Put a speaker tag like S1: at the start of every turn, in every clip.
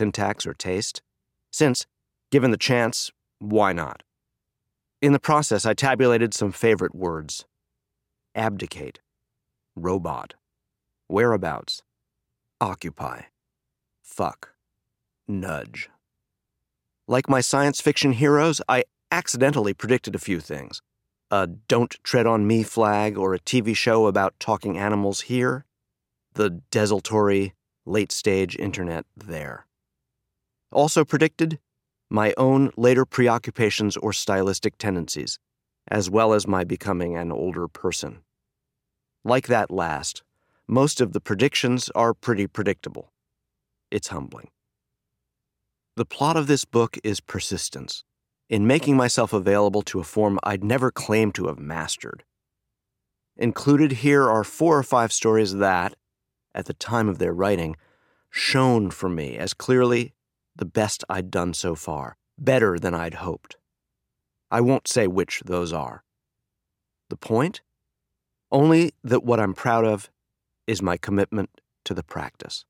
S1: syntax or taste, since, given the chance, why not? In the process, I tabulated some favorite words: abdicate, robot, whereabouts, occupy, fuck, nudge. Like my science fiction heroes, I accidentally predicted a few things. A Don't Tread on Me flag or a TV show about talking animals here, the desultory, late-stage internet there. Also predicted my own later preoccupations or stylistic tendencies, as well as my becoming an older person. Like that last, most of the predictions are pretty predictable. It's humbling. The plot of this book is persistence, in making myself available to a form I'd never claimed to have mastered. Included here are 4 or 5 stories that, at the time of their writing, shone for me as clearly the best I'd done so far, better than I'd hoped. I won't say which those are. The point? Only that what I'm proud of is my commitment to the practice.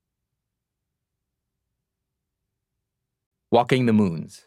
S2: Walking the Moons.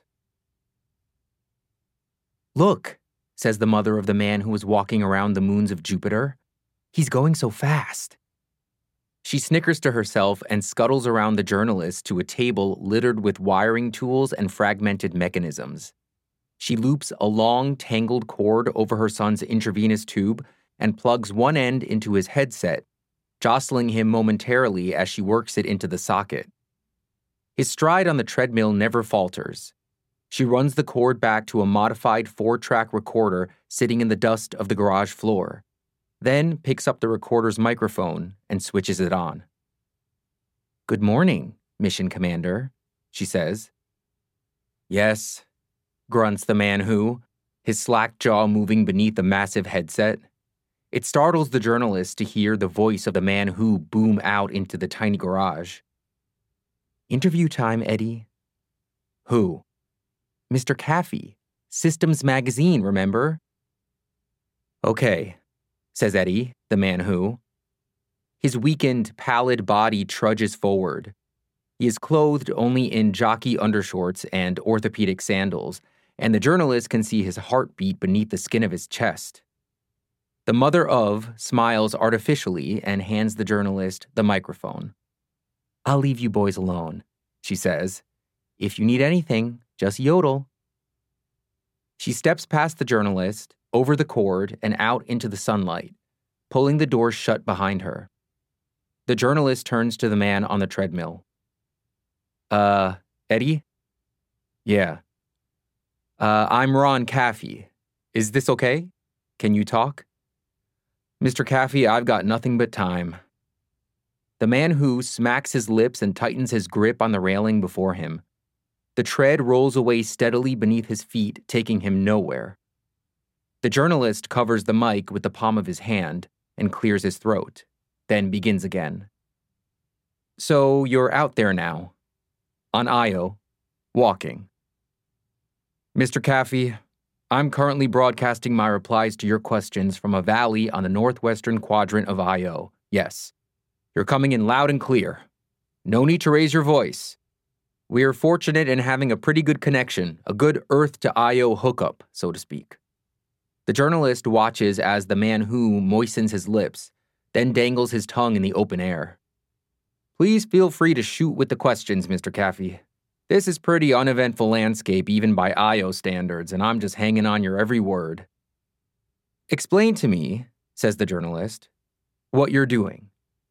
S2: "Look," says the mother of the man who was walking around the moons of Jupiter. "He's going so fast." She snickers to herself and scuttles around the journalist to a table littered with wiring tools and fragmented mechanisms. She loops a long, tangled cord over her son's intravenous tube and plugs one end into his headset, jostling him momentarily as she works it into the socket. His stride on the treadmill never falters. She runs the cord back to a modified 4-track recorder sitting in the dust of the garage floor, then picks up the recorder's microphone and switches it on. "Good morning, Mission Commander," she says. "Yes," grunts the man who, his slack jaw moving beneath the massive headset. It startles the journalist to hear the voice of the man who boom out into the tiny garage. "Interview time, Eddie." "Who?" "Mr. Caffey, Systems Magazine, remember?" "Okay," says Eddie, the man who. His weakened, pallid body trudges forward. He is clothed only in jockey undershorts and orthopedic sandals, and the journalist can see his heartbeat beneath the skin of his chest. The mother of smiles artificially and hands the journalist the microphone. "I'll leave you boys alone," she says. "If you need anything, just yodel." She steps past the journalist, over the cord, and out into the sunlight, pulling the door shut behind her. The journalist turns to the man on the treadmill. Eddie?" "Yeah." I'm Ron Caffey. Is this okay? Can you talk?" "Mr. Caffey, I've got nothing but time." The man who smacks his lips and tightens his grip on the railing before him. The tread rolls away steadily beneath his feet, taking him nowhere. The journalist covers the mic with the palm of his hand and clears his throat, then begins again. "So you're out there now, on Io, walking." "Mr. Caffey, I'm currently broadcasting my replies to your questions from a valley on the northwestern quadrant of Io. Yes, you're coming in loud and clear. No need to raise your voice. We are fortunate in having a pretty good connection, a good Earth to Io hookup, so to speak." The journalist watches as the man who moistens his lips, then dangles his tongue in the open air. "Please feel free to shoot with the questions, Mr. Caffey. This is pretty uneventful landscape even by Io standards, and I'm just hanging on your every word." "Explain to me," says the journalist, "what you're doing."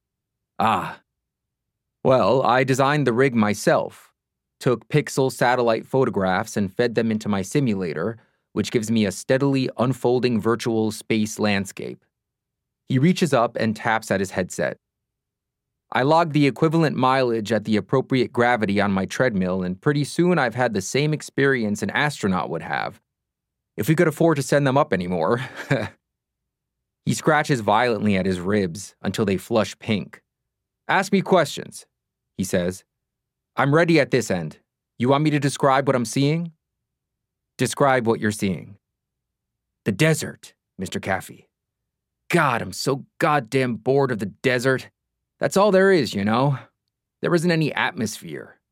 S2: Well, I designed the rig myself. Took pixel satellite photographs and fed them into my simulator, which gives me a steadily unfolding virtual space landscape. He reaches up and taps at his headset. "I logged the equivalent mileage at the appropriate gravity on my treadmill, and pretty soon I've had the same experience an astronaut would have. If we could afford to send them up anymore." He scratches violently at his ribs until they flush pink. "Ask me questions," he says. "I'm ready at this end. You want me to describe what I'm seeing?" "Describe what you're seeing." "The desert, Mr. Caffey. God, I'm so goddamn bored of the desert. That's all there is, you know. There isn't any atmosphere.